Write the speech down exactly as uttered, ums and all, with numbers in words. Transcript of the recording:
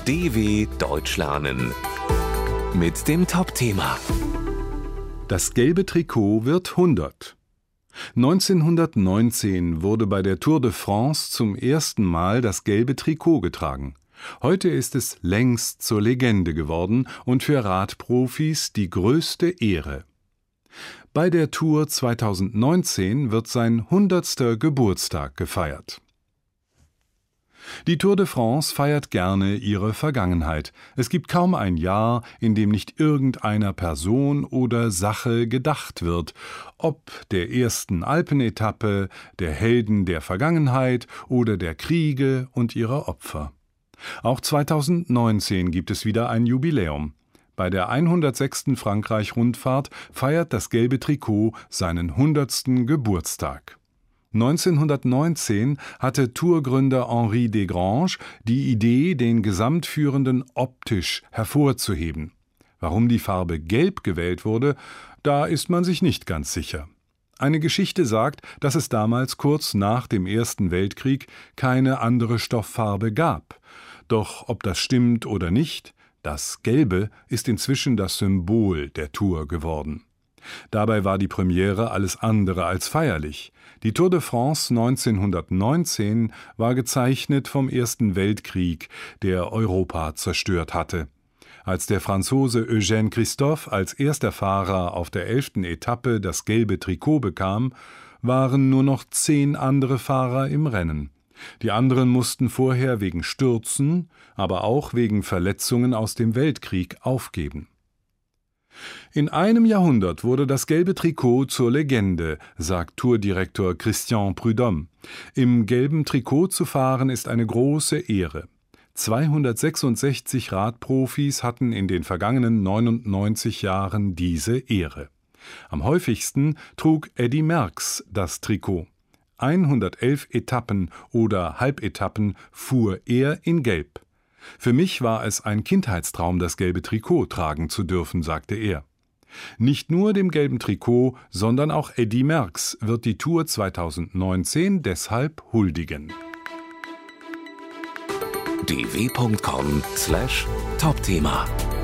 D W Deutsch lernen mit dem Top-Thema. Das gelbe Trikot wird hundert. neunzehnhundertneunzehn wurde bei der Tour de France zum ersten Mal das gelbe Trikot getragen. Heute ist es längst zur Legende geworden und für Radprofis die größte Ehre. Bei der Tour zweitausendneunzehn wird sein hundertster Geburtstag gefeiert. Die Tour de France feiert gerne ihre Vergangenheit. Es gibt kaum ein Jahr, in dem nicht irgendeiner Person oder Sache gedacht wird, ob der ersten Alpenetappe, der Helden der Vergangenheit oder der Kriege und ihrer Opfer. Auch zweitausendneunzehn gibt es wieder ein Jubiläum. Bei der hundertsechsten Frankreich-Rundfahrt feiert das gelbe Trikot seinen hundertsten Geburtstag. neunzehnhundertneunzehn hatte Tourgründer Henri Desgranges die Idee, den Gesamtführenden optisch hervorzuheben. Warum die Farbe Gelb gewählt wurde, da ist man sich nicht ganz sicher. Eine Geschichte sagt, dass es damals kurz nach dem Ersten Weltkrieg keine andere Stofffarbe gab. Doch ob das stimmt oder nicht, das Gelbe ist inzwischen das Symbol der Tour geworden. Dabei war die Premiere alles andere als feierlich. Die Tour de France neunzehnhundertneunzehn war gezeichnet vom Ersten Weltkrieg, der Europa zerstört hatte. Als der Franzose Eugène Christophe als erster Fahrer auf der elften Etappe das gelbe Trikot bekam, waren nur noch zehn andere Fahrer im Rennen. Die anderen mussten vorher wegen Stürzen, aber auch wegen Verletzungen aus dem Weltkrieg aufgeben. In einem Jahrhundert wurde das gelbe Trikot zur Legende, sagt Tourdirektor Christian Prudhomme. Im gelben Trikot zu fahren ist eine große Ehre. zweihundertsechsundsechzig Radprofis hatten in den vergangenen neunundneunzig Jahren diese Ehre. Am häufigsten trug Eddy Merckx das Trikot. hundertelf Etappen oder Halbetappen fuhr er in Gelb. Für mich war es ein Kindheitstraum, das gelbe Trikot tragen zu dürfen, sagte er. Nicht nur dem gelben Trikot, sondern auch Eddy Merckx wird die Tour zweitausendneunzehn deshalb huldigen. d w punkt com slash Top-Thema